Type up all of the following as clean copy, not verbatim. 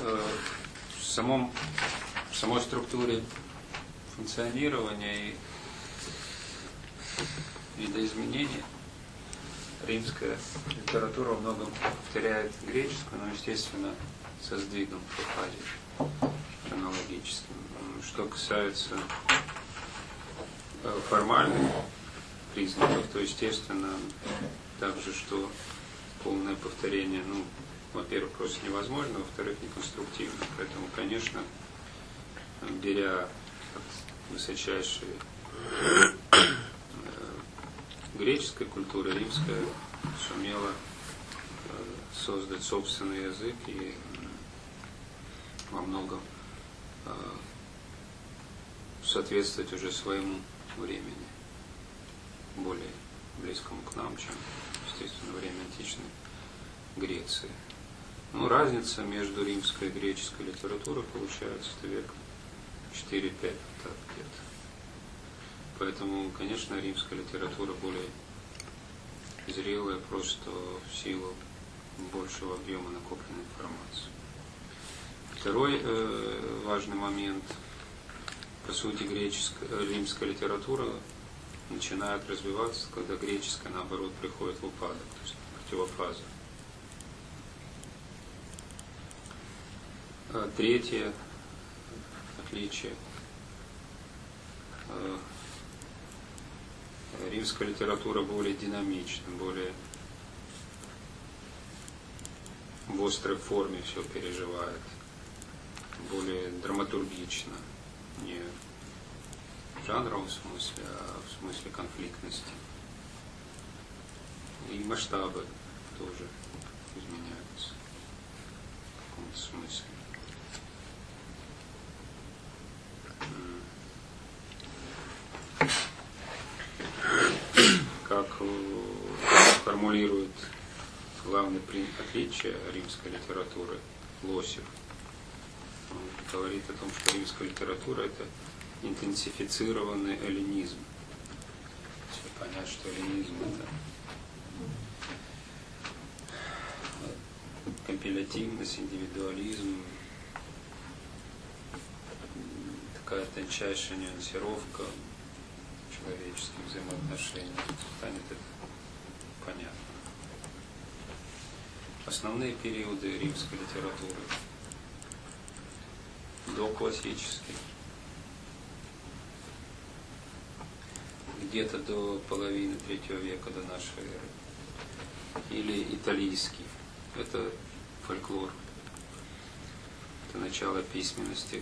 в самой структуре функционирования и видоизменения римская литература во многом повторяет греческую, но, естественно, со сдвигом по фазе хронологическим. Что касается формальных признаков, то, естественно, также, что полное повторение, во-первых, просто невозможно, во-вторых, неконструктивно. Поэтому, конечно, беря высочайшие греческая культура, римская сумела создать собственный язык и во многом соответствовать уже своему времени, более близкому к нам, чем, естественно, время античной Греции. Разница между римской и греческой литературой получается век 4-5, так где-то. Поэтому, конечно, римская литература более зрелая, просто в силу большего объема накопленной информации. Второй важный момент. По сути, римская литература начинает развиваться, когда греческая, наоборот, приходит в упадок, то есть противофаза. Третье отличие. Римская литература более динамична, более в острой форме все переживает, более драматургично, не в жанровом смысле, а в смысле конфликтности. И масштабы тоже изменяются в каком-то смысле. Как формулирует главное отличие римской литературы Лосев. Он говорит о том, что римская литература – это интенсифицированный эллинизм. Если понять, что эллинизм – это компилятивность, индивидуализм, такая тончайшая нюансировка человеческих взаимоотношений, станет это понятно. Основные периоды римской литературы. Доклассический. Где-то до половины III века до нашей эры. Или италийский. Это фольклор. Это начало письменности.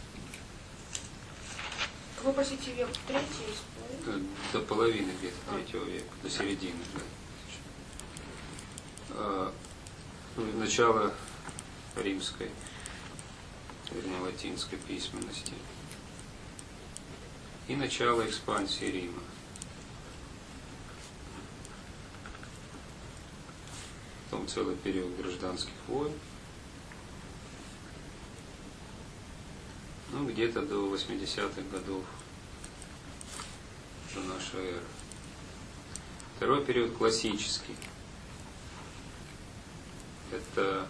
Вы, простите, век третий? До половины где-то III века, до середины. Да. Начало римской, вернее, латинской письменности. И начало экспансии Рима. Потом целый период гражданских войн. Где-то до 80-х годов до нашей эры. Второй период классический. Это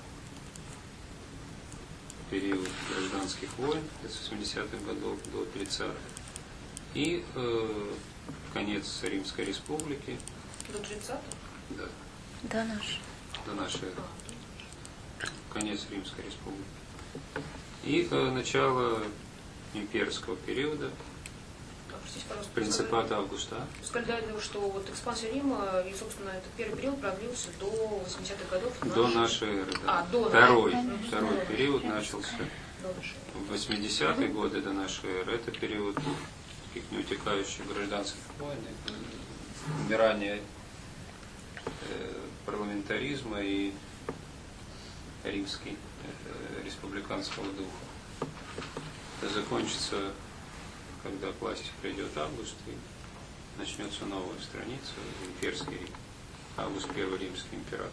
период гражданских войн с 80-х годов до 30-х. И конец Римской Республики. До 30-х? Да. До нашей эры. Конец Римской Республики. И начало имперского периода. Принципат Августа. Сказали, что вот экспансия Рима, и, собственно, этот первый период продлился до 80-х годов. До нашей эры, да. Второй период начался в 80-е годы до нашей эры. Это период таких неутекающих гражданских войн, умирания парламентаризма и римский республиканского духа. Это закончится, когда к власти придет Август, и начнется новая страница, имперский Рим. Август – первый римский император.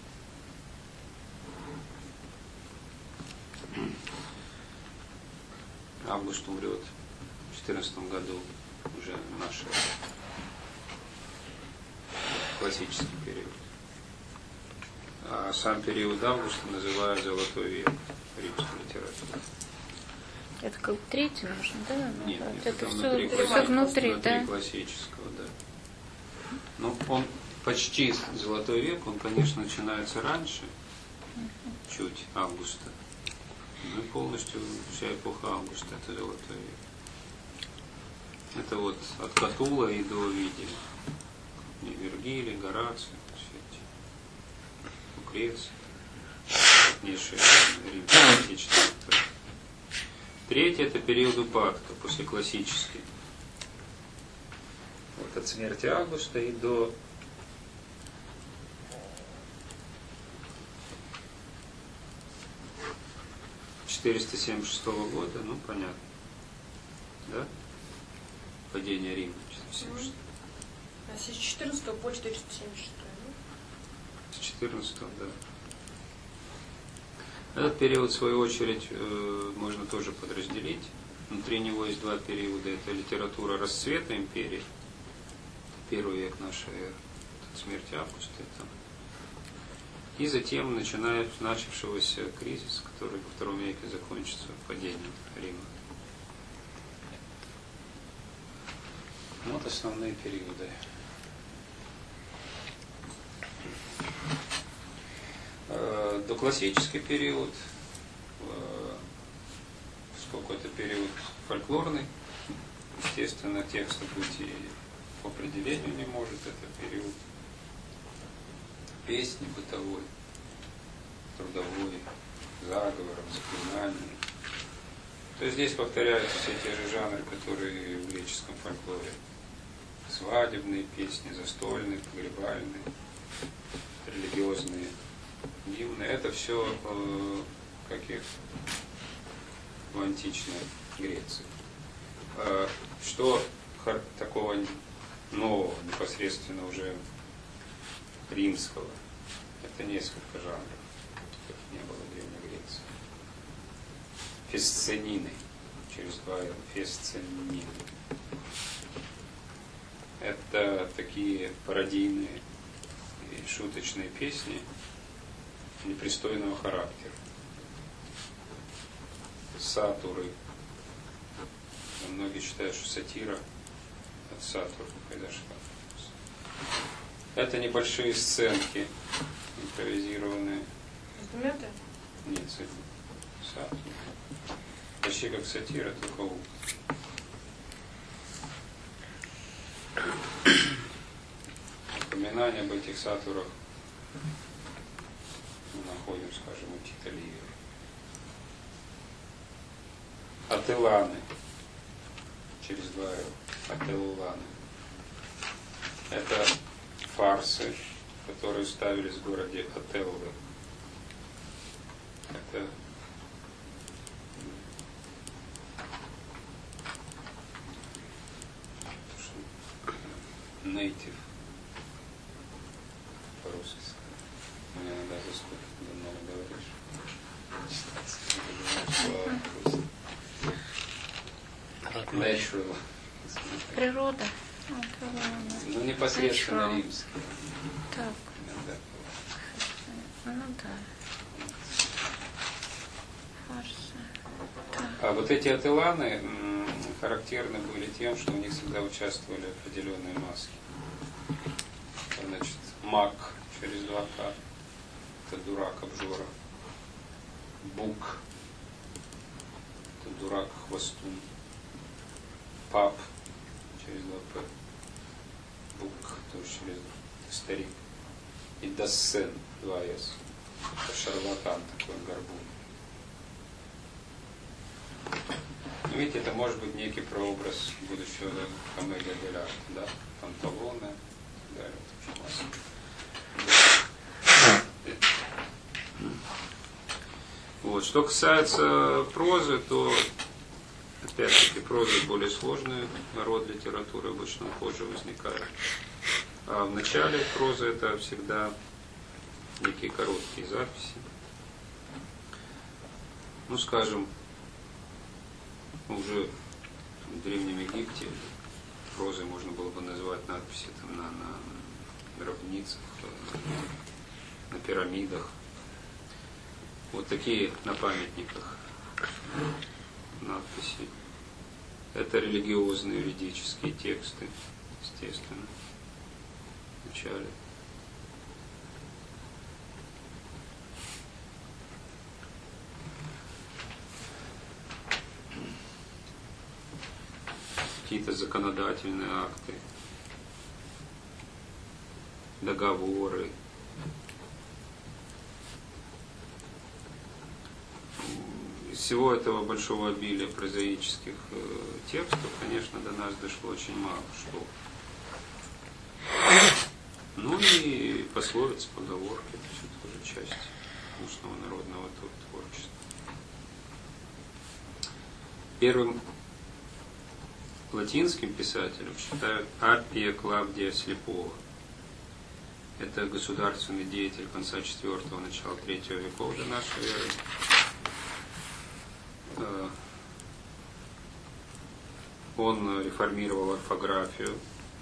Август умрет в 14 году, уже наш классический период. А сам период Августа называют «Золотой век» римской литературы. Это как бы третий нужно, да? Нет, Это внутри, все внутри, да? классического, да. Ну, он почти «Золотой век», он, конечно, начинается раньше, чуть Августа. Ну и полностью вся эпоха Августа – это «Золотой век». Это вот от Катула и до Овидия. Вергилий, Гораций, все эти, Лукреций, крупнейшие римские античные авторы. Третий – это период упадка, после классический. Вот от смерти Августа и до 476 года, ну понятно, да? Падение Рима 476. А с 14 по 476, да? С 14, да. Этот период, в свою очередь, можно тоже подразделить. Внутри него есть два периода. Это литература расцвета империи, первый век нашей эры, от смерти Августа. И затем начавшегося кризиса, который во втором веке закончится падением Рима. Вот основные периоды. Доклассический период, поскольку это период фольклорный, естественно, текста быть и по определению не может, это период песни бытовой, трудовой, заговоров, заклинаний. То есть здесь повторяются все те же жанры, которые в греческом фольклоре. Свадебные песни, застольные, погребальные, религиозные гимны. Это все как и в античной Греции. Что такого нового, непосредственно уже римского? Это несколько жанров, как не было в Древней Греции. Фесценины, через два фесценины. Это такие пародийные и шуточные песни непристойного характера. Сатуры. Многие считают, что сатира от Сатурна произошла. Это небольшие сценки, импровизированные. Инструменты? Нет, Сатурн. Почти как сатира, только ут. Упоминания об этих сатурах мы находим, скажем, у Тита Ливия. Ателланы. Через два «л». Ателланы. Это фарсы, которые ставились в городе Отелло. Это native по-русски сказать. Мне иногда заскучно, когда много говоришь. Natural. Природа. Ну, непосредственно Natural. римский. Так, Иногда. ну да. Фарсы. Так. А вот эти ателланы характерны были тем, что у них всегда участвовали определенные маски. Значит, маг через 2К, это дурак, обжора. Бук, это дурак, хвостун. Пап, через 2П. Бук, тоже через старик. И Дассен, 2С. Это шарлатан такой, горбун. Видите, это может быть некий прообраз будущего комедия дель арте, да? Панталоны и так далее. Вот. Что касается прозы, то опять-таки проза более сложный род литературы, обычно позже возникает. А в начале прозы это всегда некие короткие записи. Ну, скажем, уже в Древнем Египте прозой можно было бы назвать надписи там, на гробницах, на пирамидах. Вот такие на памятниках надписи. Это религиозные юридические тексты, естественно, вначале. Какие-то законодательные акты, договоры. Из всего этого большого обилия прозаических текстов, конечно, до нас дошло очень мало что. Ну и пословицы, поговорки, это все тоже часть устного народного творчества. Первым латинским писателем считают Аппия Клавдия Слепого. Это государственный деятель конца IV – начала III веков до нашей эры. Он реформировал орфографию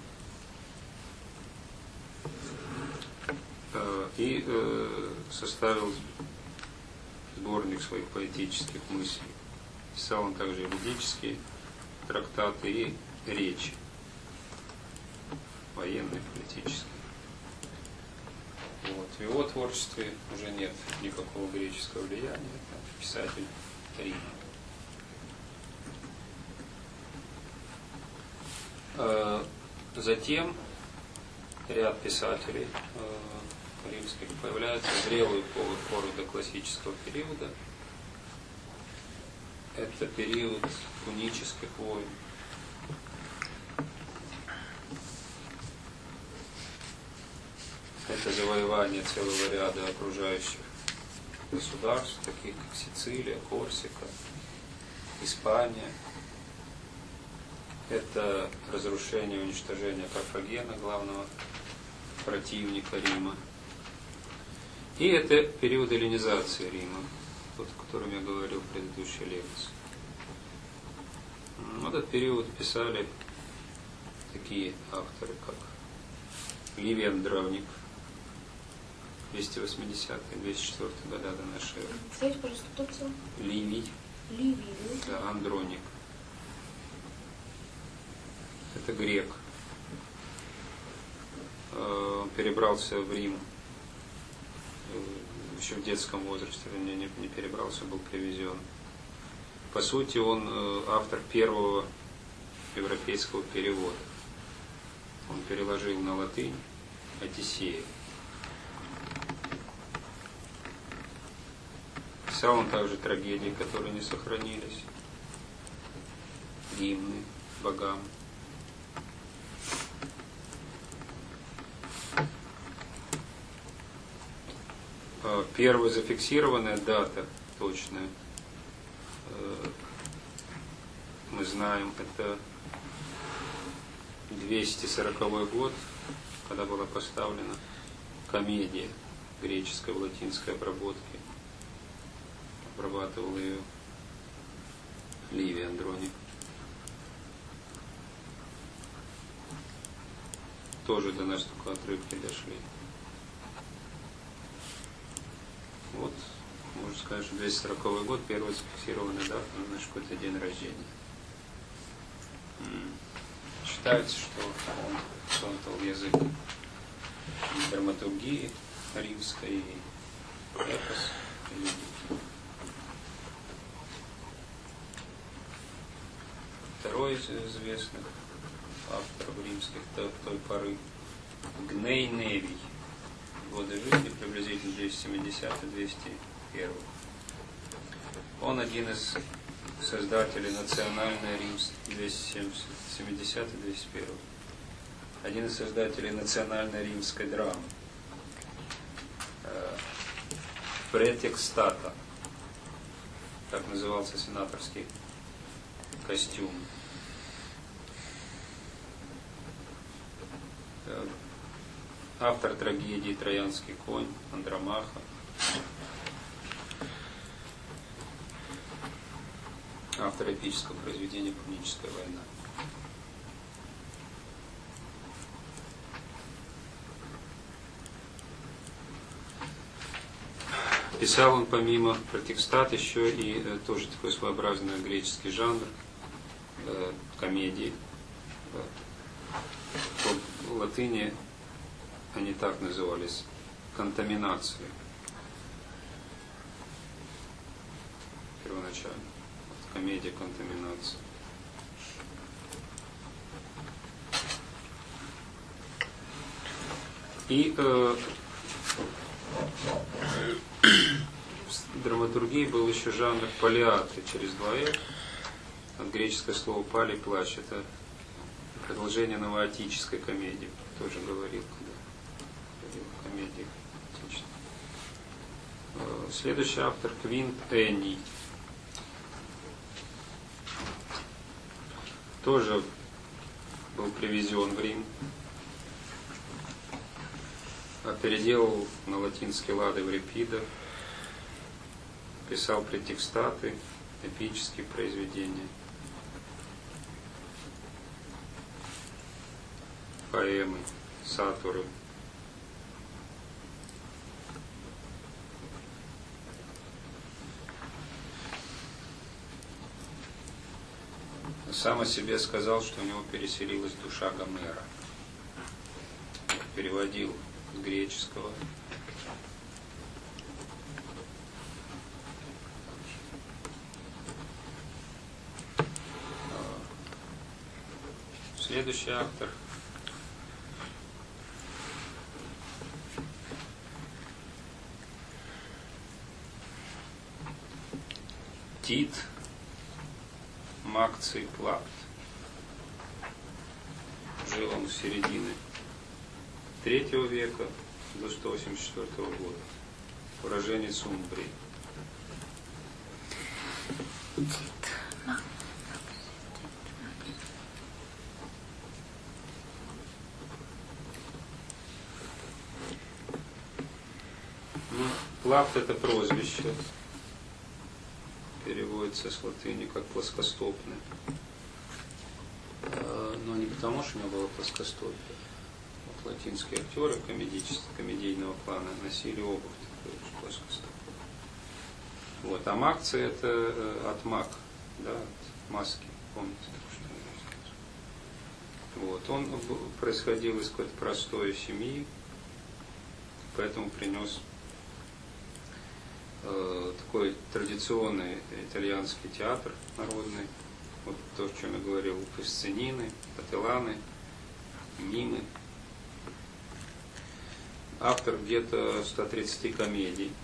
и составил сборник своих поэтических мыслей. Писал он также юридические трактаты и речи, военные, политические. Вот. В его творчестве уже нет никакого греческого влияния. Это писатель Рима. Затем ряд писателей римских появляется в зрелую пору до классического периода. Это период пунических войн. Это завоевание целого ряда окружающих государств, таких как Сицилия, Корсика, Испания. Это разрушение и уничтожение Карфагена, главного противника Рима. И это период эллинизации Рима, тот, о котором я говорил в предыдущей лекции. В этот период писали такие авторы, как Ливий Андроник, 280-204 года до нашей эры. Скажите, пожалуйста, кто писал? Ливий. Ливий. Да, Андроник. Это грек. Он перебрался в Рим еще в детском возрасте, не перебрался, был привезен. По сути, он автор первого европейского перевода. Он переложил на латынь Одиссею. Писал он также трагедии, которые не сохранились, гимны богам. Первая зафиксированная дата точная, мы знаем, это 240 год, когда была поставлена комедия греческой в латинской обработке. Обрабатывал ее Ливий Андроник. Тоже до нас только отрывки дошли. Вот, можно сказать, что 240 год, первая зафиксированная дата, значит, какой-то день рождения. Считается, что он создал язык драматургии римской и эпос. Второй из известных авторов римских той поры Гней Невий. Годы жизни приблизительно 270-201. Он один из создателей национальной римской 270-201. Один из создателей национальной римской драмы. Претекстата. Так назывался сенаторский костюм. Автор трагедии «Троянский конь» Андромаха. Автор эпического произведения «Пуническая война». Писал он помимо протекстат еще и тоже такой своеобразный греческий жанр комедии. В латыни они так назывались: контаминации. Первоначально. Комедия контаминации. И в драматургии был еще жанр палиатры через два «р». От греческое слово «пали» — плач. Это продолжение новоотической комедии. Тоже говорил, когда говорил о комедии античной. Следующий автор — Квинт Энний. Тоже был привезен в Рим. Переделал на латинский лад Эврипида. Писал претекстаты, эпические произведения, поэмы, сатуры. Сам о себе сказал, что у него переселилась душа Гомера. Переводил с греческого. Следующий автор Тит Макций Плафт. Жил он в середине III века до 184 года. Уроженец Умбрии. Плафт — это прозвище. Переводится с латыни как плоскостопный. Но не потому, что у него было плоскостопие. Вот латинские актеры комедийного плана носили обувь такую плоскостопную. Вот. А макция — это от мак, да, от маски. Помните, что вот. Он происходил из какой-то простой семьи, поэтому принес такой традиционный итальянский театр народный, вот то, о чем я говорил, фасцинины, ателланы, мимы. Автор где-то 130 комедий.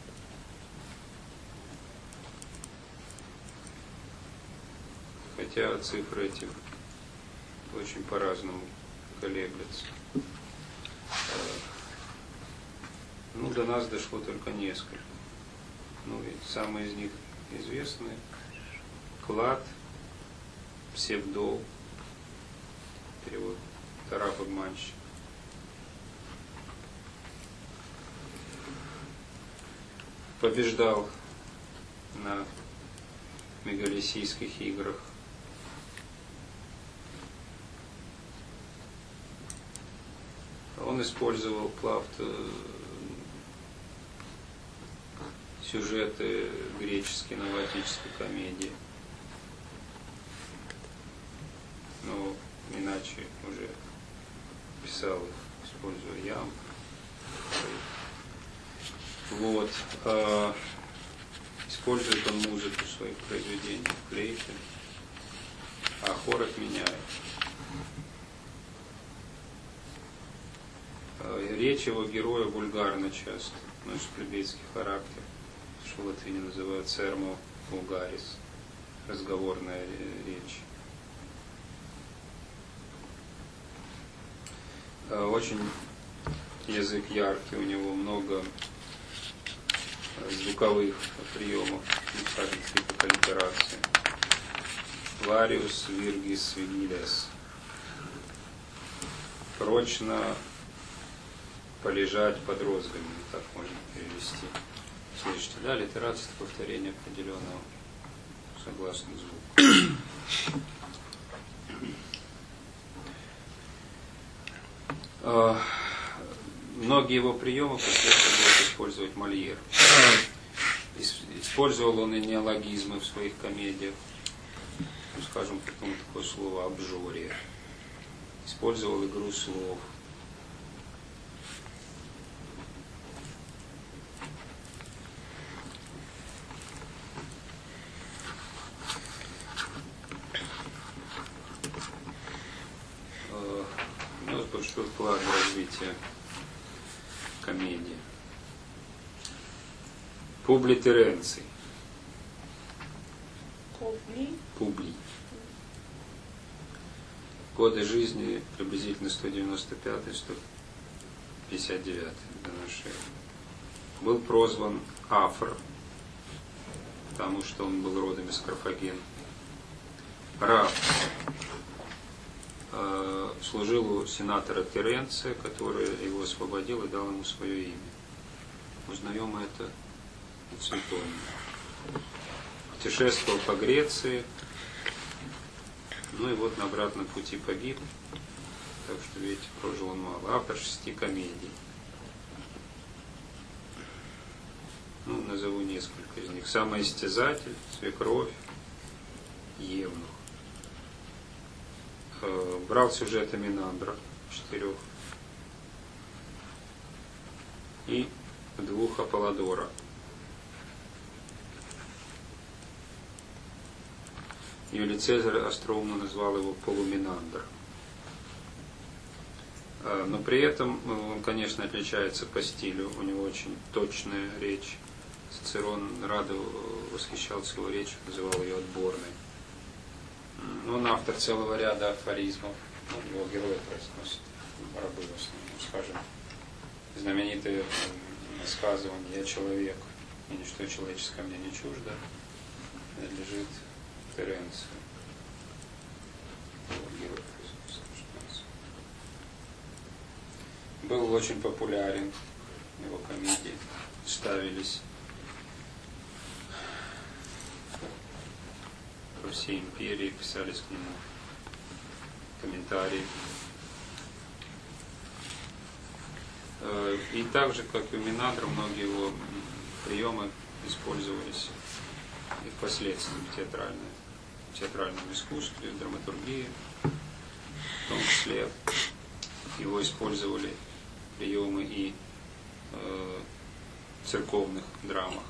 Хотя цифры эти очень по-разному колеблются. Ну, до нас дошло только несколько. Ну и самые из них известные: Клад, Псевдол, перевод Тарап обманщик. Побеждал на мегалесийских играх. Он использовал Плафт сюжеты греческой новоотической комедии. Но иначе уже писал их, используя ям. Вот. Использует он музыку в своих произведениях, флейты, а хор отменяет. Речь его героя вульгарна часто, носит плебейский характер, что в латыни называют сермо вулгарис, разговорная речь. Очень язык яркий, у него много звуковых приемов, скажем, типа коллитерации. Вариус виргис вигилес. Прочно полежать под розгами, так можно перевести. Слышите, да, литерация — это повторение определенного согласного звука. Многие его приемы после этого будет использовать Мольер. Использовал он и неологизмы в своих комедиях. Ну, скажем, потом такое слово «обжорие». Использовал игру слов. У него большой вклад в развитие комедии. Публий Теренций. Публий. Годы жизни приблизительно 195-159 до нашей эры. Был прозван Афр, потому что он был родом из Карфагена. Раф. Служил у сенатора Теренция, который его освободил и дал ему свое имя. Узнаем это в Цветоне. Путешествовал по Греции, ну и вот на обратном пути погиб, так что, видите, прожил он мало. Автор 6 комедий. Ну, назову несколько из них. «Самоистязатель», «Свекровь», «Евнух». Брал сюжеты Минандра 4 и 2 Аполлодора. Юлий Цезарь остроумно назвал его полуминандр. Но при этом он, конечно, отличается по стилю. У него очень точная речь. Цицерон восхищался его речью, называл ее отборной. Он автор целого ряда афоризмов. Его герои произносят рабы в основном. Скажем, знаменитое высказывание «Я человек, и ничто человеческое мне не чуждо» принадлежит Теренцию. Был очень популярен, его комедии ставились по всей империи, писались к нему комментарии. И так же, как и у Минандра, многие его приемы использовались и впоследствии в театральном искусстве, в драматургии, в том числе его использовали приемы и в церковных драмах.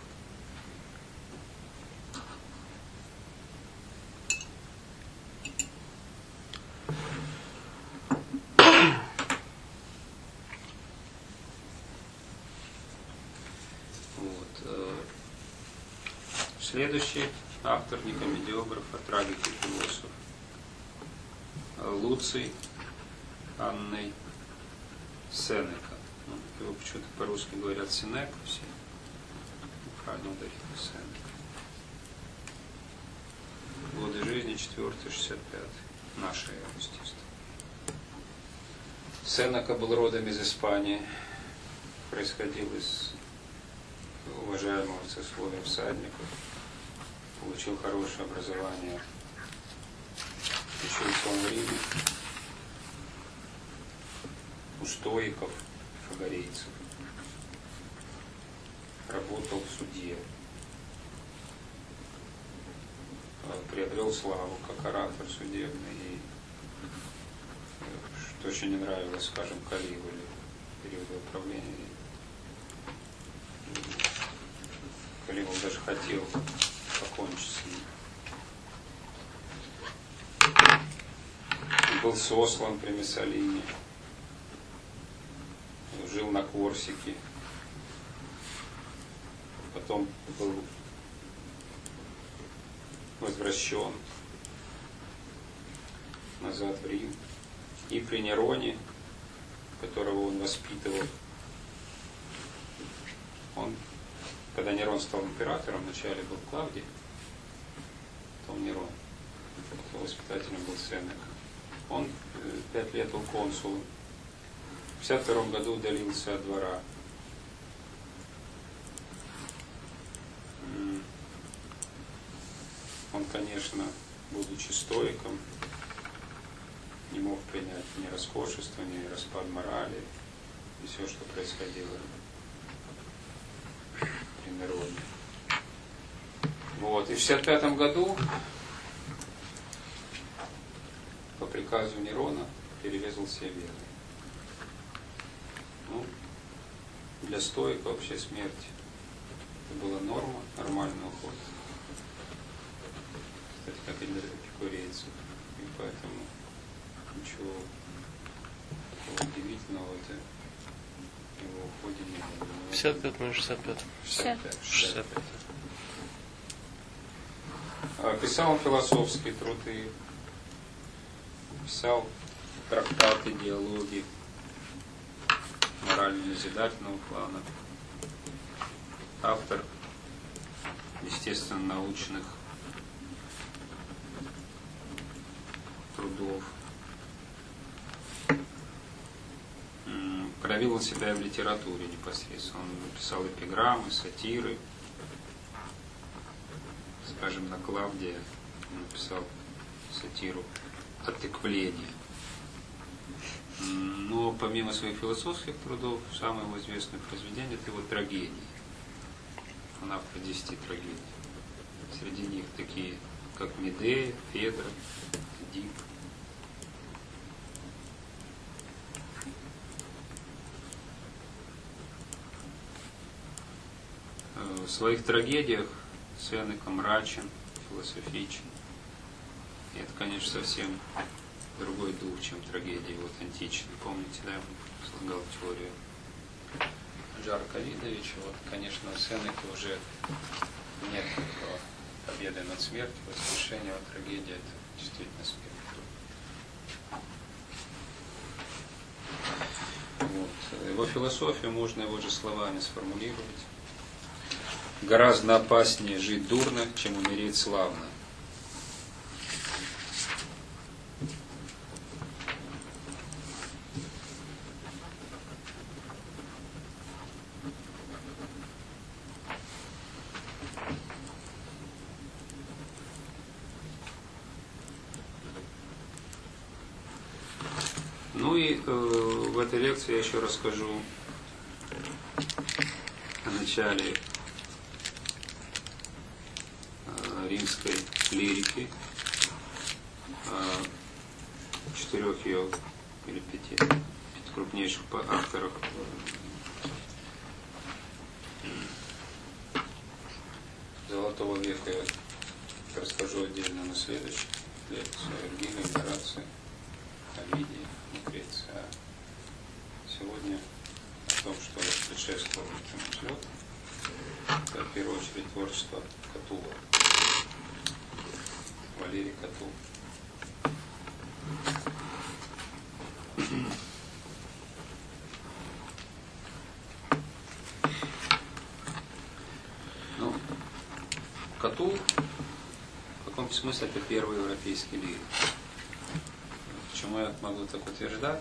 Следующий автор, не комедиограф, а трагик и философ. Луций Анной Сенека. Его почему-то по-русски говорят Сенека все. Правильно ударить Сенека. Годы жизни 4-65. Наша эра, естественно. Сенека был родом из Испании. Происходил из уважаемого сословия всадников. Получил хорошее образование. Учился он в Риме у стоиков, фагарейцев. Работал в суде. Приобрел славу как оратор судебный. И, что очень не нравилось, скажем, Калигуле в период правления. Калигул даже хотел покончить с ним. Был сослан при Миссалине. Жил на Корсике. Потом был возвращен назад в Рим. И при Нероне, которого он воспитывал, когда Нерон стал императором, вначале был Клавдий, потом Нерон, потом воспитателем был Сенека. Он 5 лет был консулом. В 52 году удалился от двора. Он, конечно, будучи стоиком, не мог принять ни роскошество, ни распад морали, и все, что происходило при Нероне. Вот. И в 1965 году по приказу Нерона перерезал себе вены. Ну, для стоика вообще смерть это была норма, нормальный уход. Кстати, как и для эпикурейцев. И поэтому ничего такого удивительного в это его уходе не было. 55 на 65. 65. Писал он философские труды, писал трактаты, диалоги морально-назидательного плана, автор естественно-научных трудов. Проявил он себя в литературе непосредственно. Он написал эпиграммы, сатиры. Скажем, на Клавдия он написал сатиру «Отыквление». Но помимо своих философских трудов, самое его известное произведение – это его трагедии. Он автор 10 трагедий. Среди них такие, как Медея, Федра, Эдип. В своих трагедиях Сенека мрачен, философичен. И это, конечно, совсем другой дух, чем трагедии вот античные. Помните, да, он слагал теорию Жарка Лидовича. Вот, конечно, у Сенеки уже нет победы над смертью, воскрешение, вот трагедия это действительно смерть. Вот. Его философию можно его же словами сформулировать. Гораздо опаснее жить дурно, чем умереть славно. Ну и в этой лекции я еще расскажу о начале римской лирики, 4 ее или 5 крупнейших авторов. Золотого века я расскажу отдельно на следующей лекции. Вергилий, Гораций, Овидий, Лукреций. А сегодня о том, что предшествовало этому взлету. Это в первую очередь творчество Катула. Валерий Катул. Ну, Катул в каком-то смысле это первый европейский лирик. Почему я могу так утверждать?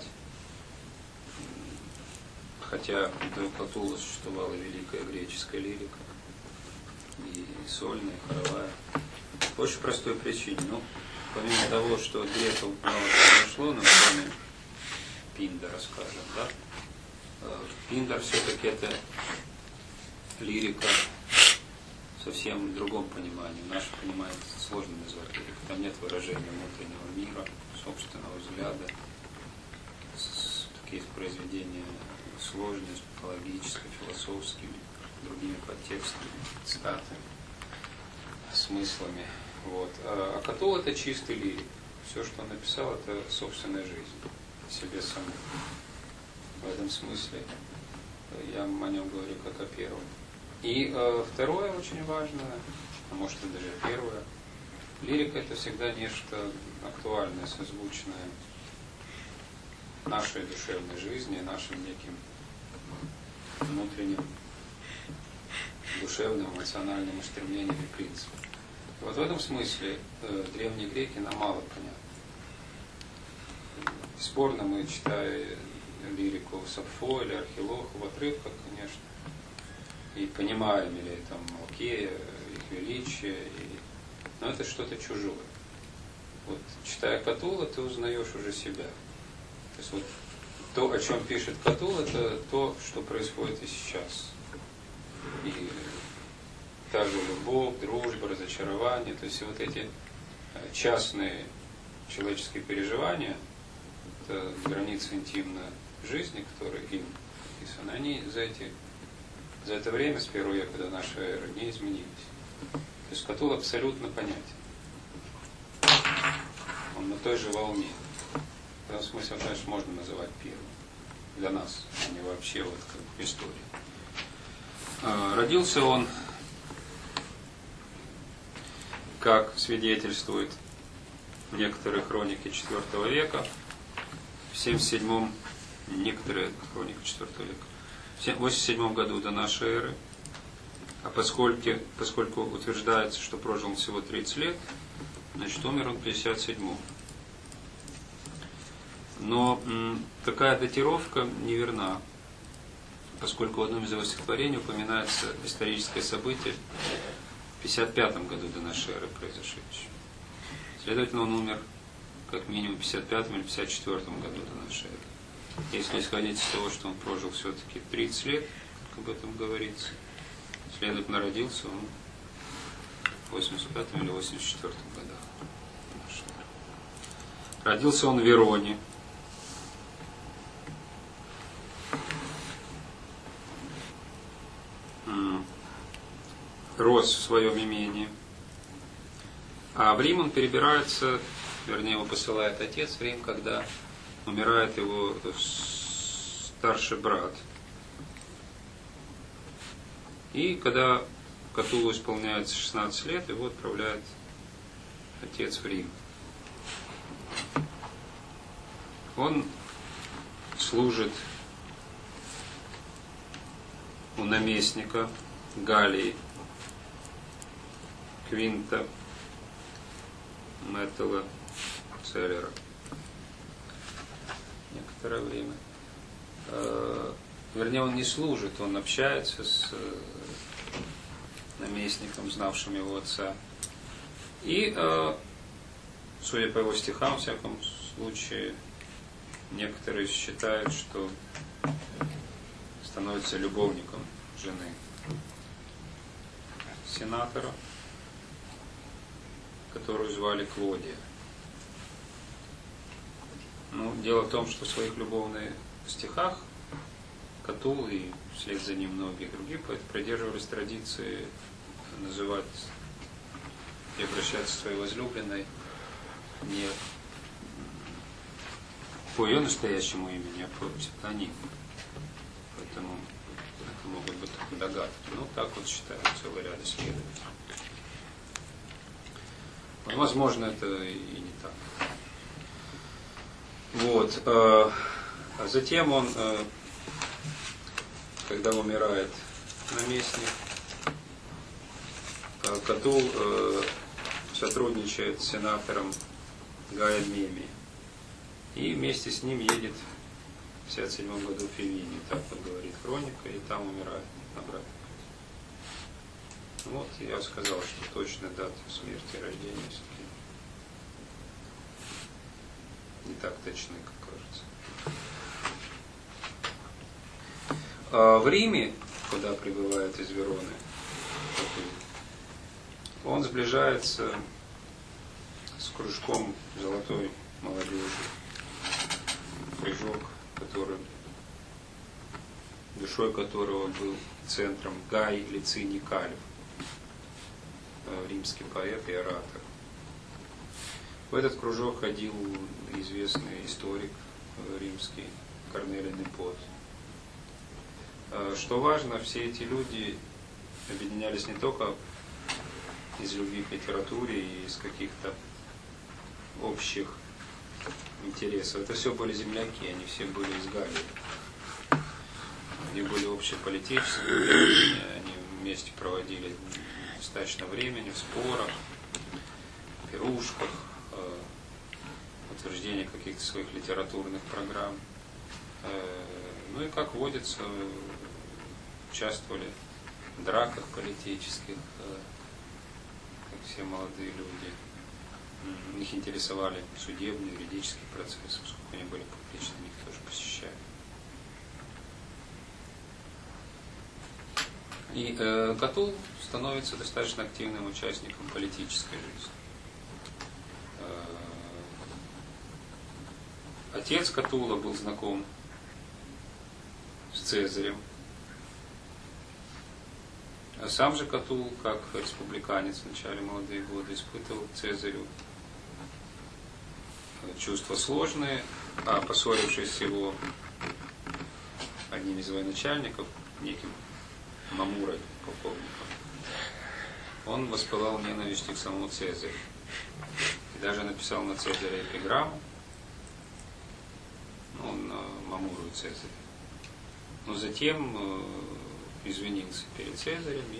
Хотя до Катула существовала великая греческая лирика, и сольная, и хоровая. По очень простой причине. Ну, помимо того, что от греков мало произошло, например, Пиндара, скажем, да? Пиндар все-таки это лирика совсем в другом понимании. В нашем понимании сложно назвать лирикой. Там нет выражения внутреннего мира, собственного взгляда. Такие произведения сложные, психологическими, философскими, другими подтекстами, цитатами, смыслами. Вот. А Катул это чистый лирик. Все, что он написал, это собственная жизнь о себе самом. В этом смысле я о нем говорю как о первом. И второе очень важное, а может и даже первое, лирика это всегда нечто актуальное, созвучное нашей душевной жизни, нашим неким внутренним душевным, эмоциональным устремлениям и принципам. Вот в этом смысле древние греки нам мало понятны. Бесспорно, мы, читая лирику Сафо или Архилоху в отрывках, конечно, и понимаем, или там Алкея, их величие, но это что-то чужое. Вот, читая Катула, ты узнаешь уже себя. То есть вот то, о чем пишет Катул, это то, что происходит и сейчас. И та же любовь, дружба, разочарование, то есть вот эти частные человеческие переживания, это границы интимной жизни, которые им описаны, они за это время, с первого века до нашей эры, не изменились. То есть Катул абсолютно понятен. Он на той же волне. В этом смысле, конечно, можно называть первым. Для нас, а не вообще вот как в истории. Родился он, как свидетельствует некоторые хроники IV века, в 77-м, некоторые хроники IV века, в 87 году до нашей эры, а поскольку утверждается, что прожил он всего 30 лет, значит, умер он в 57-м. Но такая датировка неверна, поскольку в одном из его стихотворений упоминается историческое событие в 55 году до нашей эры произошедшее. Следовательно, он умер как минимум в 55 или 54 году до нашей эры. Если исходить из того, что он прожил все-таки 30 лет, как об этом говорится, следовательно, родился он в 85 или 84 годах до нашей эры. Родился он в Вероне. Рос в своем имении. А в Рим он перебирается, вернее, его посылает отец в Рим, когда умирает его старший брат. И когда Катулу исполняется 16 лет, его отправляет отец в Рим. Он служит у наместника Галлии Квинта Мэттела Целлера некоторое время. Вернее, он не служит, он общается с наместником, знавшим его отца. И, судя по его стихам, в всяком случае, некоторые считают, что становится любовником жены сенатора, которую звали Клодия. Ну, дело в том, что в своих любовных стихах Катул и вслед за ним многие другие поэты придерживались традиции называть и обращаться к своей возлюбленной не по ее настоящему имени, а по псевдониму. Поэтому это могут быть догадки. Ну, так вот считают целый ряд исследователей. Но, возможно, это и не так. Вот. А затем он, когда умирает наместник, Катул сотрудничает с сенатором Гаем Мемией. И вместе с ним едет в 1957 году в Фивинию, так вот говорит хроника, и там умирает обратно. Вот, я сказал, что точная дата смерти и рождения все-таки не так точны, как кажется. В Риме, куда прибывает из Вероны, он сближается с кружком золотой молодежи. Кружок, душой которого был центром Гай Лициний Калев, римский поэт и оратор. В этот кружок ходил известный историк римский Корнелий Непот. Что важно, все эти люди объединялись не только из любви к литературе и из каких-то общих интересов. Это все были земляки, они все были из Галлии. Они были общеполитические, они вместе проводили достаточно времени в спорах, пирушках, утверждении каких-то своих литературных программ. Ну и, как водится, участвовали в драках политических, как все молодые люди. Их интересовали судебные, юридические процессы, поскольку они были публичными, их тоже посещали. И Катул становится достаточно активным участником политической жизни. Отец Катула был знаком с Цезарем. А сам же Катул, как республиканец в начале молодые годы, испытывал к Цезарю чувства сложные, а поссорившись с его одним из военачальников, неким Мамурой, полковником, он воспылал ненавистью к самому Цезарю. И даже написал на Цезаря эпиграмму, он Мамуру Цезаря. Но затем извинился перед Цезарем и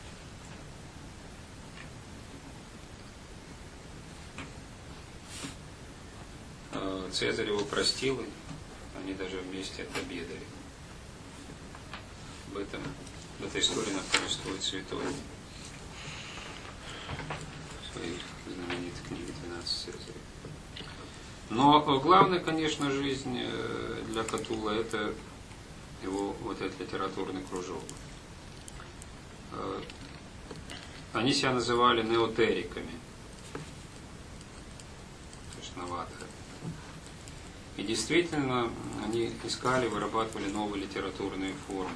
Цезарь его простил, и они даже вместе отобедали. В этой истории нам повествует святой в своей знаменитой книге «12 Цезарей». Но главная, конечно, жизнь для Катула — это его вот этот литературный кружок. Они себя называли неотериками, то есть новаторы. И действительно, они искали, вырабатывали новые литературные формы.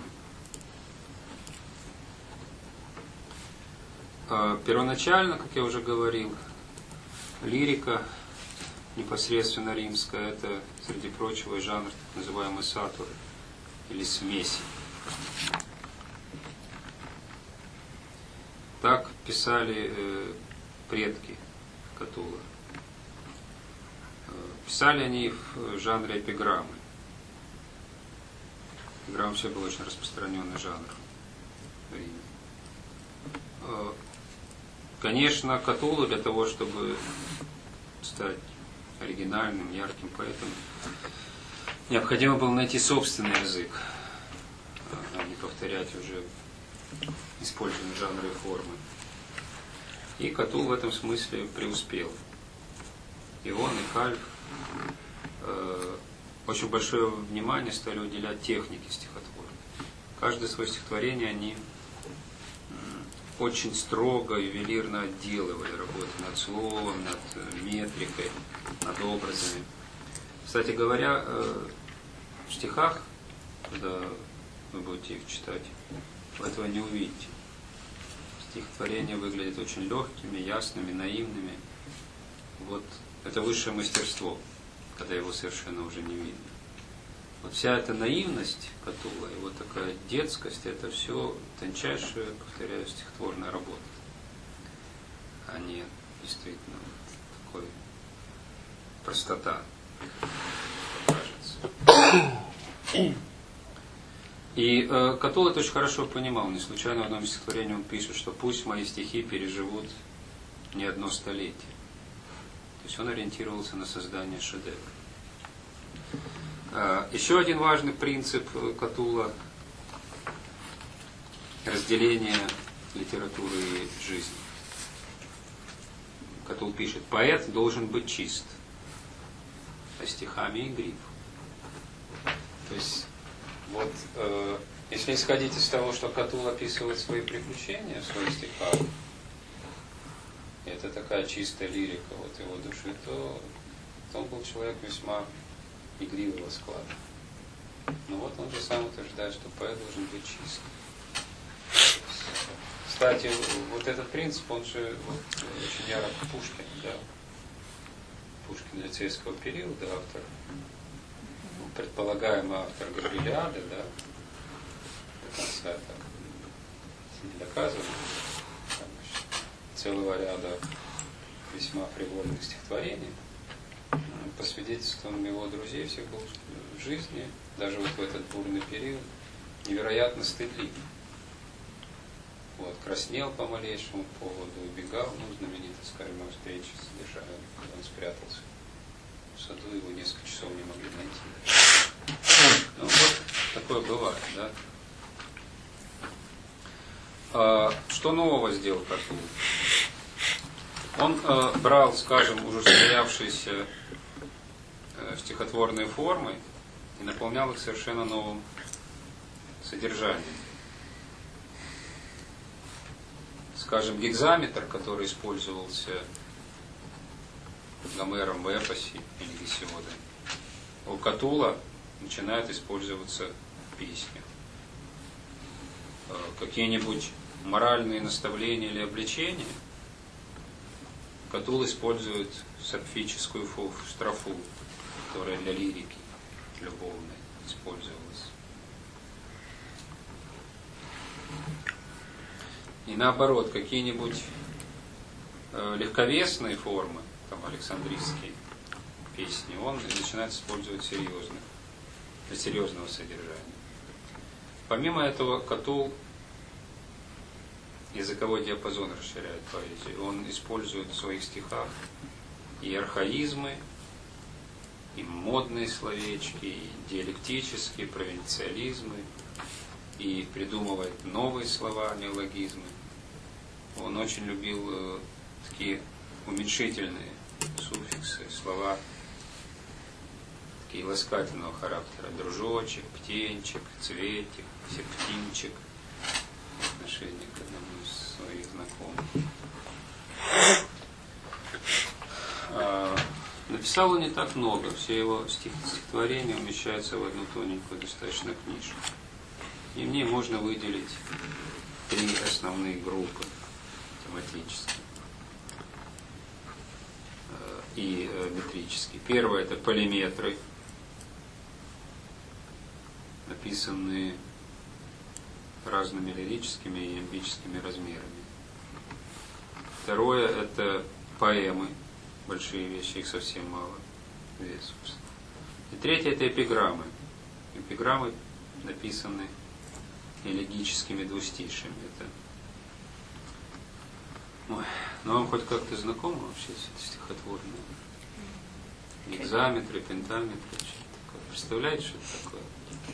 Первоначально, как я уже говорил, лирика непосредственно римская, это, среди прочего, жанр так называемой сатуры, или смеси. Так писали предки Катула. Писали они в жанре эпиграммы. Эпиграмма вообще был очень распространенный жанр в Риме. Конечно, Катулу для того, чтобы стать оригинальным, ярким поэтом, необходимо было найти собственный язык, а не повторять уже использованные жанры и формы. И Катул в этом смысле преуспел. И он, и Кальв очень большое внимание стали уделять технике стихотворной. Каждое свое стихотворение они очень строго, ювелирно отделывали, работали над словом, над метрикой, над образами. Кстати говоря, в стихах, когда вы будете их читать, вы этого не увидите. Стихотворения выглядят очень легкими, ясными, наивными. Вот это высшее мастерство, когда его совершенно уже не видно. Вот вся эта наивность Катула и вот такая детскость, это все тончайшая, повторяю, стихотворная работа. А не действительно вот такой простота, кажется. И Катул это очень хорошо понимал. Не случайно в одном стихотворении он пишет, что пусть мои стихи переживут не одно столетие. То есть он ориентировался на создание шедевра. Еще один важный принцип Катула – разделение литературы и жизни. Катул пишет: поэт должен быть чист, а стихами игрив. То есть, вот, если исходить из того, что Катул описывает свои приключения в своих стихах, это такая чистая лирика вот его души, то он был человек весьма игривого склада. Но вот он же сам утверждает, что поэт должен быть чист. Кстати, вот этот принцип, он же очень ярко Пушкин, да. Пушкин лицейского периода, автор, предполагаемый автор Габрилиады, да, до конца так не доказано, там, целого ряда весьма привольных стихотворений. По свидетельствам его друзей, всех был в жизни, даже вот в этот бурный период, невероятно стыдлив. Вот, краснел по малейшему поводу, убегал, знаменитая, скажем, встреча содержали, когда он спрятался в саду, его несколько часов не могли найти. Ну вот, такое бывает, да. Что нового сделал Катул? Он брал, скажем, уже состоявшиеся стихотворные формы и наполнял их совершенно новым содержанием. скажем, гекзаметр, который использовался Гомером в эпосе или Гесиоде, у Катула начинает использоваться в песнях. Какие-нибудь моральные наставления или обличения Катул использует сапфическую строфу, которая для лирики любовной использовалась. И наоборот, какие-нибудь легковесные формы, там Александрийские песни, он начинает использовать для серьезного содержания. Помимо этого, Катул языковой диапазон расширяет поэзию. Он использует в своих стихах и архаизмы, и модные словечки, и диалектические, провинциализмы, и придумывает новые слова, неологизмы. Он очень любил такие уменьшительные суффиксы, слова такие ласкательного характера. Дружочек, птенчик, цветик, септимчик в отношении к одному из своих знакомых. Написал он не так много, все его стихотворения умещаются в одну тоненькую достаточно книжку. И в ней можно выделить 3 основные группы тематические и метрические. Первое — это полиметры, написанные разными лирическими и ямбическими размерами. Второе — это поэмы, большие вещи, их совсем мало. И третье — это эпиграммы. Эпиграммы написаны элегическими двустишиями. Это... Ой, ну вам хоть как-то знакомо вообще это стихотворное? Гекзаметры, пентаметры, что такое? Представляете, что это такое?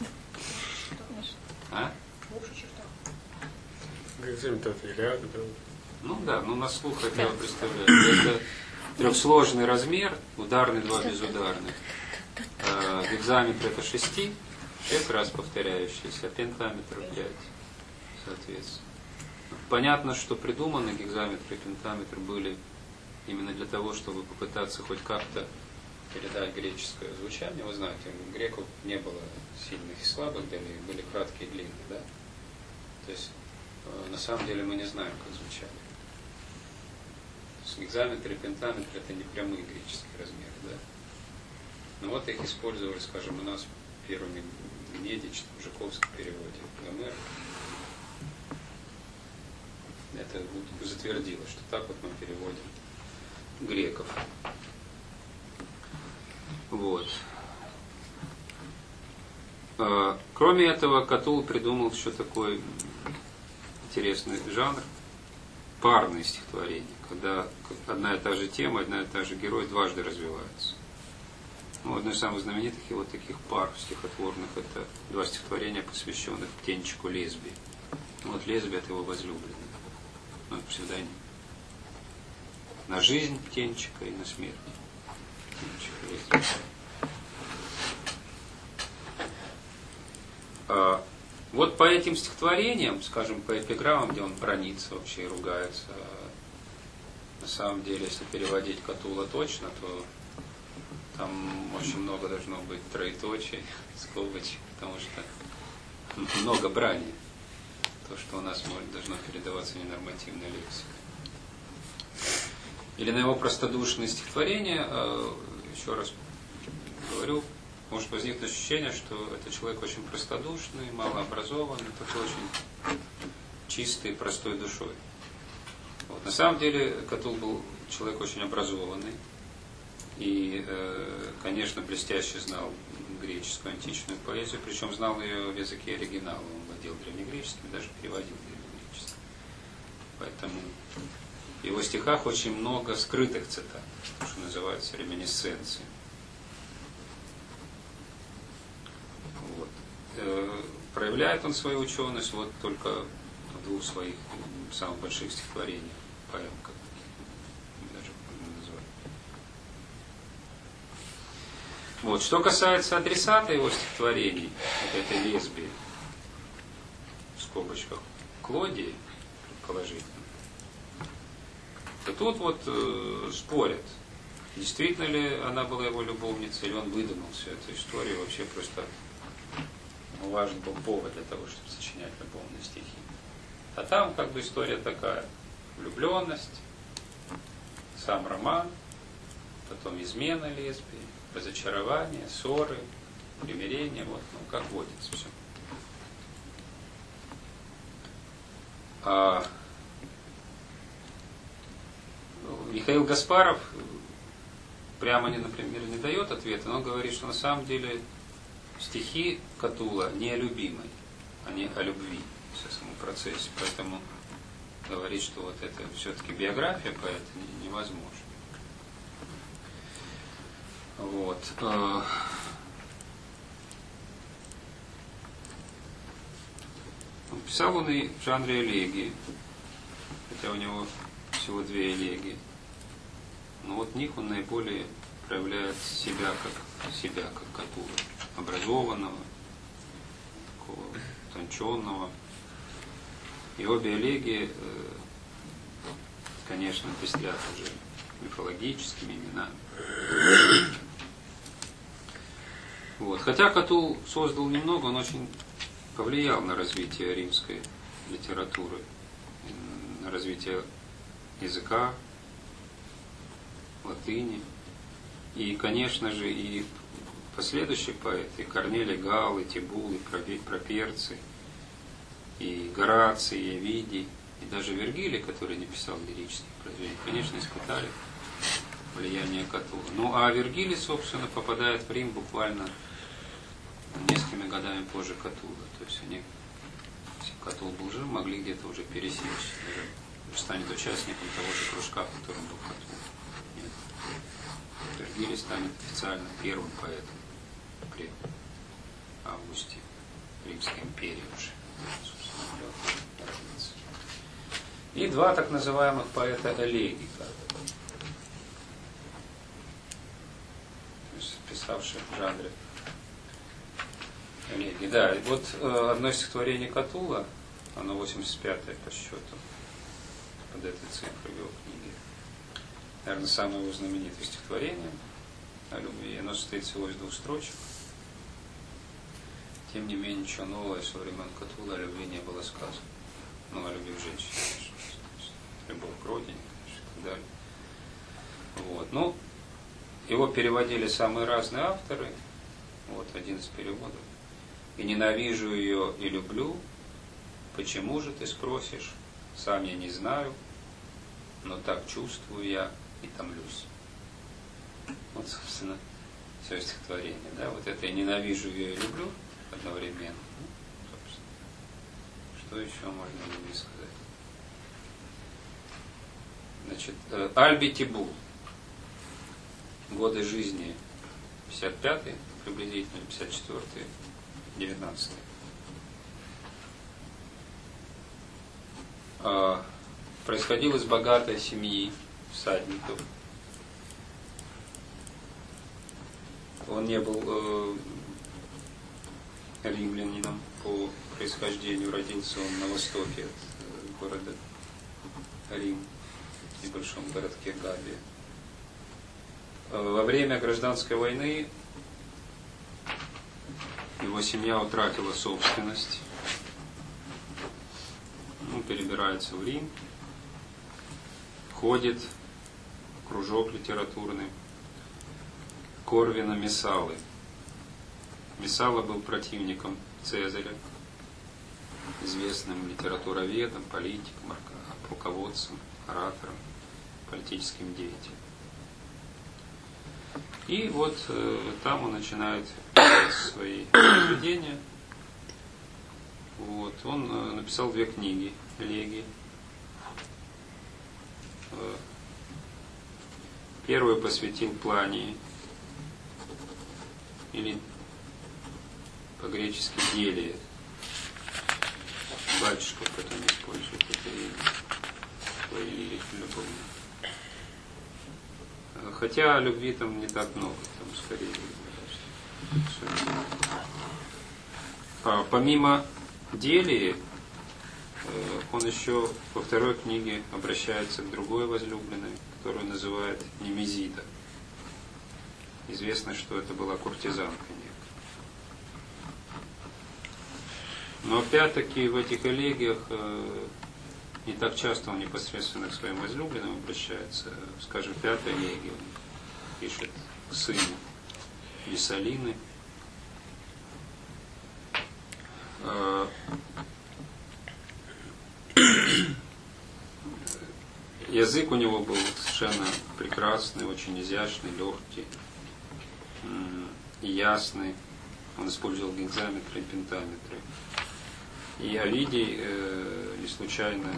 А? В общих чертах. Гекзаметр это Илиада, да? Ну да, ну на слух хотя бы представляю. Это трехсложный размер, ударный, 2 безударных. Гекзаметр это 6 раз повторяющийся, а пентаметр 5, соответственно. Понятно, что придуманы гекзаметры и пентаметр были именно для того, чтобы попытаться хоть как-то передать греческое звучание. Вы знаете, у греков не было сильных и слабых делей, были краткие и длинные, да? То есть, на самом деле мы не знаем, как звучали. Гекзаметр и пентаметр это не прямые греческие размеры, да? Но вот их использовали, скажем, у нас первыми Медич в Жуковском переводе Гомера. Это затвердило, что так вот мы переводим греков. Вот. Кроме этого, Катул придумал еще такой интересный жанр — парные стихотворения, когда одна и та же тема, одна и та же герой дважды развивается. Ну, одно из самых знаменитых его таких пар стихотворных — это 2 стихотворения, посвященных птенчику Лесбии. Вот Лесбия — это его возлюбленная, ну, псевдоним. На жизнь птенчика и на смерть птенчика Лесбии. Вот по этим стихотворениям, скажем, по эпиграммам, где он бранится вообще и ругается, на самом деле, если переводить Катула точно, то там очень много должно быть троеточий, скобочек, потому что много брани. То, что у нас должно передаваться ненормативной лексикой. Или на его простодушные стихотворения, еще раз говорю, может возникнуть ощущение, что это человек очень простодушный, малообразованный, такой очень чистый, простой душой. Вот. На самом деле Катул был человек очень образованный и, конечно, блестяще знал греческую античную поэзию, причем знал ее в языке оригинала. Он владел древнегреческим и даже переводил древнегреческий. Поэтому в его стихах очень много скрытых цитат, что называется реминисценцией. Вот. Проявляет он свою ученость вот только в 2 своих самых больших стихотворениях, поэм, как даже называют. Вот. Что касается адресата его стихотворений, вот этой лесбии, в скобочках, Клодии, предположительно, И тут вот спорят, действительно ли она была его любовницей, или он выдумал всю эту историю, вообще просто важен был повод для того, чтобы сочинять любовные стихи. А там как бы история такая: влюбленность, сам роман, потом измена лесбии, разочарование, ссоры, примирение, вот, ну, как водится все. Михаил Гаспаров прямо, например, не дает ответа, но говорит, что на самом деле стихи Катулла не о любимой, они о любви в самом процессе. Поэтому говорит, что вот это все-таки биография поэта невозможна. Вот. Писал он и в жанре элегии, хотя у него всего 2 элегии. Но вот в них он наиболее проявляет себя как Катулла, образованного, такого утонченного. И обе элегии, конечно, пестрят уже мифологическими именами. Вот. Хотя Катулл создал немного, он очень повлиял на развитие римской литературы, на развитие языка, латыни. И, конечно же, и последующие поэты, и Корнелий Галл, и Тибул, и Проперций, и Гораций, и Овидий, и даже Вергилий, который не писал лирических произведений, конечно, испытали влияние Катулла. Ну, а Вергилий, собственно, попадает в Рим буквально несколькими годами позже Катулла. То есть они, если Катулл был жив, могли где-то уже пересечь, даже станет участником того же кружка, в котором был Катулл. Нет. Вергилий станет официально первым поэтом при Августе Римской империи уже. И 2 так называемых поэта элегика, то есть писавших в жанре элегии. Да, и вот одно стихотворение Катулла, оно 85-е по счету, под этой цифрой в его книге. Наверное, самое его знаменитое стихотворение о любви. Оно состоит всего из 2 строчек. Тем не менее, ничего нового со времен Катулла о любви не было сказано. Ну, о любви к женщине, конечно. Любовь к родине, конечно, и так далее. Вот. Ну, его переводили самые разные авторы. Вот один из переводов. «И ненавижу ее, и люблю. Почему же, ты спросишь? Сам я не знаю, но так чувствую я и томлюсь». Вот, собственно, все стихотворение. Да? Вот это «и ненавижу ее, и люблю» одновременно. Ну, собственно, что еще можно о любви сказать? Значит, Альби Тибул. Годы жизни 55-й, приблизительно 54-й, 19-й. Происходил из богатой семьи всадников. Он не был римлянином по происхождению, родился он на востоке от города Рим, в небольшом городке Габия. Во время гражданской войны его семья утратила собственность. Он перебирается в Рим, ходит в кружок литературный Корвина Мессалы. Мессала был противником Цезаря, известным литературоведом, политиком, полководцем, оратором, политическим деятелем. И вот там он начинает писать свои произведения. Вот. Он написал 2 книги элегии. Первую посвятил Плании, или по-гречески Делия. Батюшка потом использует это имя своей лирики любовной. Хотя любви там не так много, там скорее. Помимо Делии, Он еще во второй книге обращается к другой возлюбленной, которую называет Немезида. Известно, что это была куртизанка некая. Но опять-таки в этих элегиях не так часто он непосредственно к своим возлюбленным обращается. Скажем, в 5-й элегии он пишет к сыну Висалины. Язык у него был совершенно прекрасный, очень изящный, легкий, ясный. Он использовал гекзаметры и пентаметры. И Овидий не случайно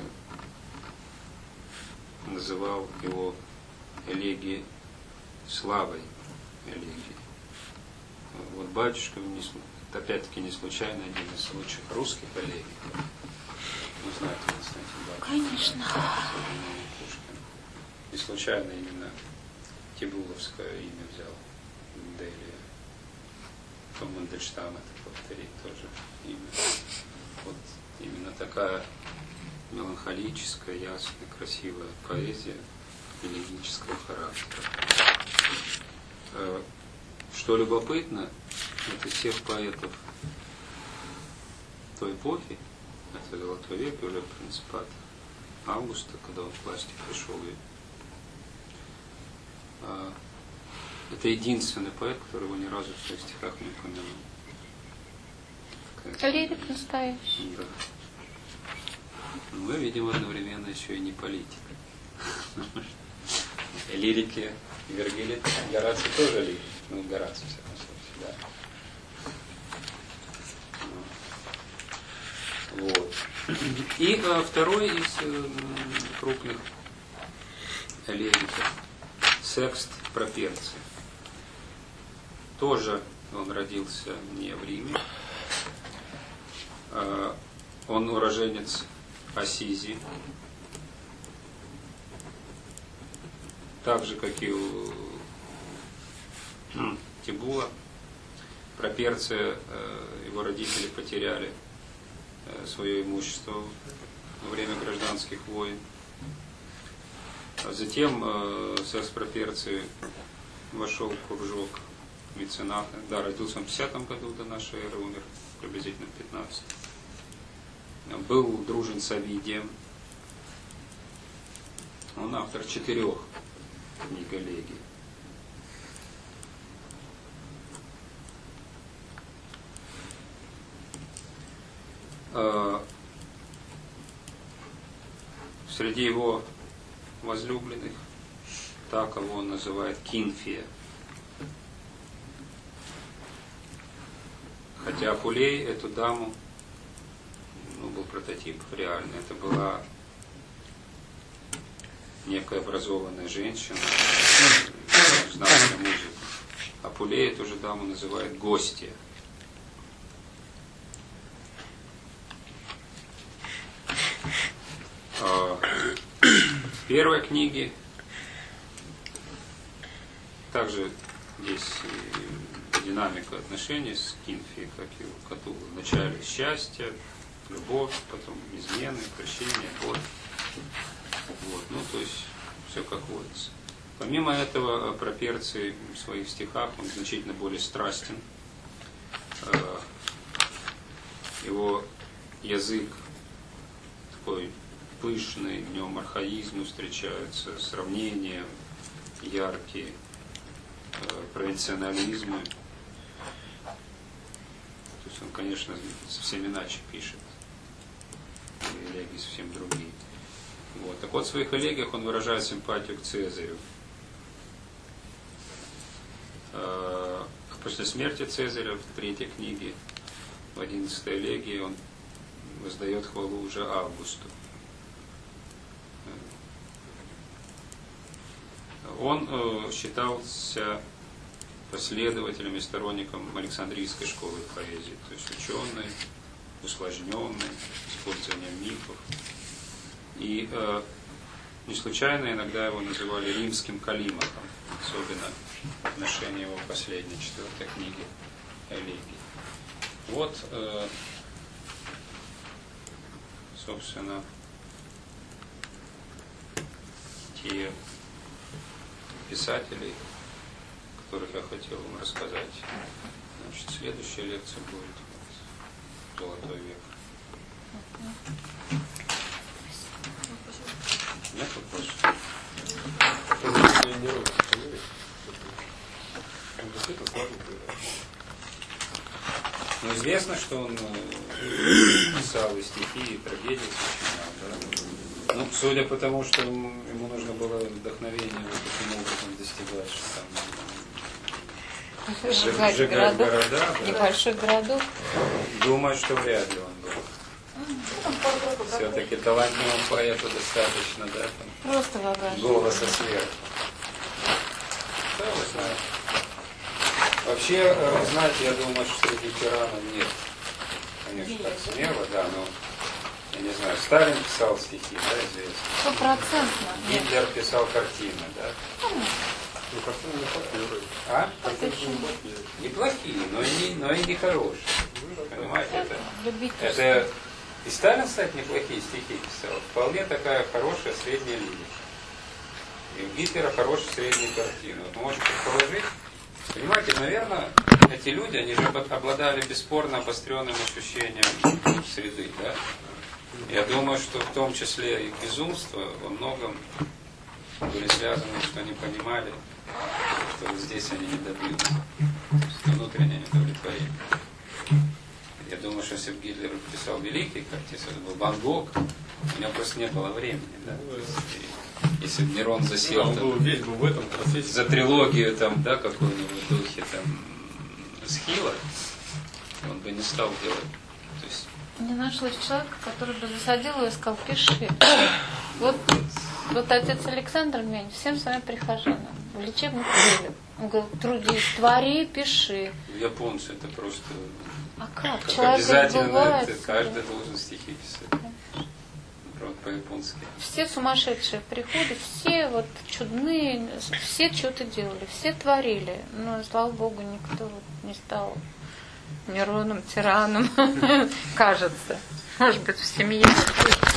называл его элегии славой элегии. Вот батюшка, опять-таки не случайно, один из лучших русских элегий. Вы знаете, батюшка. Конечно. Не случайно именно Тибуловское имя взял Делия. Потом Мандельштам это повторит тоже имя. Вот именно такая меланхолическая, ясная, красивая поэзия элегического характера. Что любопытно, это всех поэтов той эпохи, это Золотой век, уже принципат Августа, когда он к власти пришел. Это единственный поэт, который его ни разу в своих стихах не упомянул. Лирик настоящий. Да. Вы, видимо, одновременно еще и не политик. Лирики Вергилий, Гораций тоже лирик. Ну, Гораций, в всяком случае, да. Вот. И второй из крупных лириков Секст Проперций. Тоже он родился не в Риме. Он уроженец Ассизии. Так же, как и у Тибула. Проперция, его родители потеряли свое имущество во время гражданских войн. Затем Секст Проперций вошел в кружок мецената. Да, родился он в 50 году до нашей эры, умер приблизительно в 15. Был дружен с Овидием. Он автор 4 книг элегий. Среди его возлюбленных, так кого он называет Кинфия. Хотя Апулей эту даму, был прототип реальный. Это была некая образованная женщина, знавшая музыку. Апулей эту же даму называет гостья. В первой книге также здесь динамика отношений с Кинфией, как и у Катулы. Вначале счастье, любовь, потом измены, прощение, вот. То есть все как водится. Помимо этого, Проперций в своих стихах он значительно более страстен. Его язык такой пышный, в нем архаизмы встречаются, сравнения яркие, провинционализмы. То есть он, конечно, совсем иначе пишет. Элегии совсем другие. Так вот, в своих элегиях он выражает симпатию к Цезарю. После смерти Цезаря в 3-й книге, в 11-й элегии, он воздает хвалу уже Августу. Он считался последователем и сторонником Александрийской школы поэзии, то есть ученый, усложненный, использованием мифов. И не случайно иногда его называли римским Калимахом, особенно в отношении его последней 4-й книги элегий. собственно, те писателей, которых я хотел вам рассказать. Значит, следующая лекция будет «Золотой век». Нет вопросов? Не русский, понимаете? Действительно сложно. Ну, известно, что он писал и стихи, и трагедии сочинял, да? Ну, судя по тому, что ему нужно было вдохновение вот таким образом достигать, что там сжигать города, да? Небольшой городок. Думаю, что вряд ли он был. Все-таки талантливому поэту достаточно, да, там, Просто воображение. голоса сверху. Да, вы знаете. Вообще, вы знаете, я думаю, что среди тиранов нет. Конечно, так смело, да, но, я не знаю, Сталин писал стихи, да, известно. 100%. Нет. Гитлер писал картины, да. Ну, картины неплохие вроде. А? Картины неплохие. Неплохие, но и не хорошие. Понимаете, это Любительство. и Сталин, кстати, неплохие стихи писал. Вполне такая хорошая средняя линия. И у Гитлера хорошие средние картины. Вот можете предположить, понимаете, наверное, эти люди, они же обладали бесспорно обостренным ощущением среды, да? Я думаю, что в том числе их безумство во многом были связаны, что они понимали, что вот здесь они не добьются. Внутреннее недовлетворение. Я думаю, что если бы Гитлер писал великий картины, это был Ван Гог, у него просто не было времени, да? Если бы Нерон засел Он был, там, весь был в этом процессе. за трилогию там, да, какой-нибудь духе там Схила, он бы не стал делать. То есть, Не нашлось человека, который бы засадил его и сказал, пиши. Вот отец Александр Мень всем своим прихожанам в лечебных целях. Он говорит, трудись, твори, пиши. японцы это просто А как? как Человек обязательно, бывает. это каждый должен стихи писать. Правда, по-японски. Все сумасшедшие приходят, все вот чудные, все что-то делали, все творили. Но, слава Богу, никто вот не стал Нероном, тираном, кажется. Может быть, в семье.